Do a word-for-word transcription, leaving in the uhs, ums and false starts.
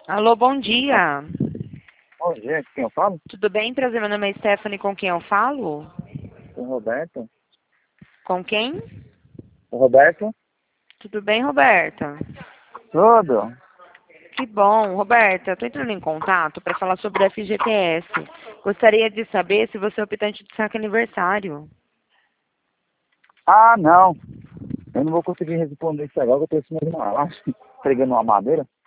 Alô, bom dia. Bom dia, com quem eu falo? Tudo bem? Prazer, meu nome é Stephanie, com quem eu falo? Com o Roberto. Com quem? O Roberto? Tudo bem, Roberta? Tudo. Que bom. Roberta, eu tô entrando em contato para falar sobre o F G T S. Gostaria de saber se você é optante de saque aniversário. Ah, não. Eu não vou conseguir responder isso agora, que eu tô em cima de uma laje, pregando uma madeira.